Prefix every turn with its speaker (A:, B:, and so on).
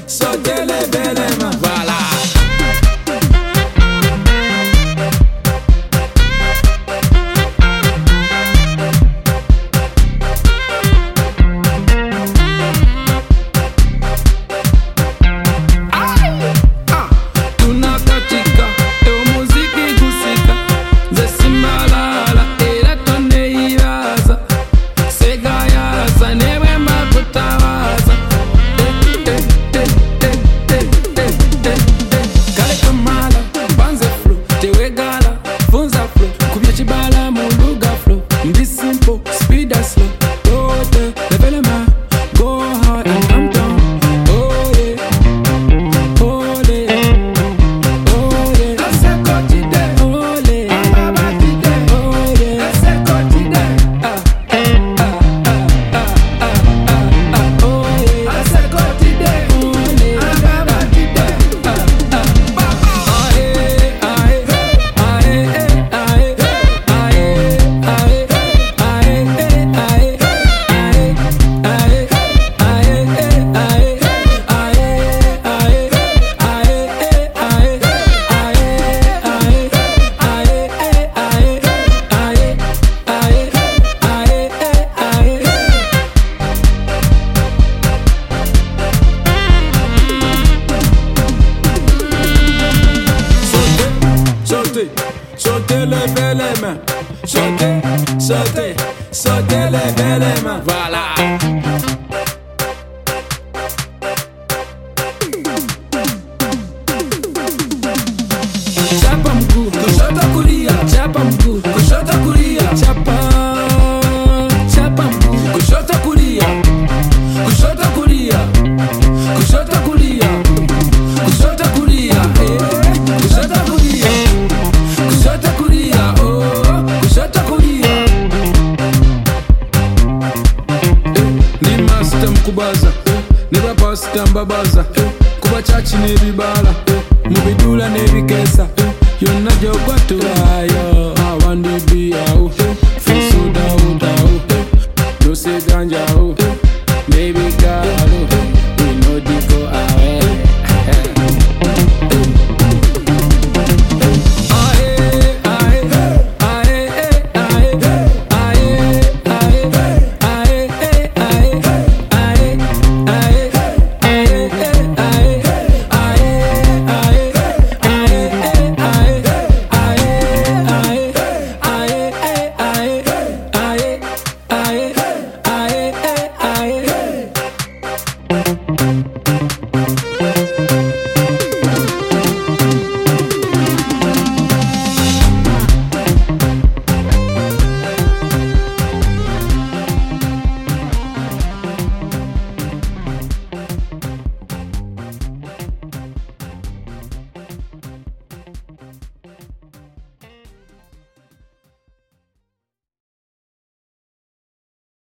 A: sautez les belles mains. Voilà. Sautez les belles mains. Sautez, sautez, sautez les belles mains. Voilà. Chapa mguu, kushoto kulia. Chapa mguu, kushoto kulia. Chapa mguu, kushoto kulia. Kushoto kulia. Kushoto kulia. Kushoto kulia. Kushoto kulia. Kushoto kulia. Oh, kushoto kulia. Ni master mkubaza. Ni rapasta mbabaza. Kuba chachi nebibala. Mubidula nebikesa. Yonna jogwatu ayo. I want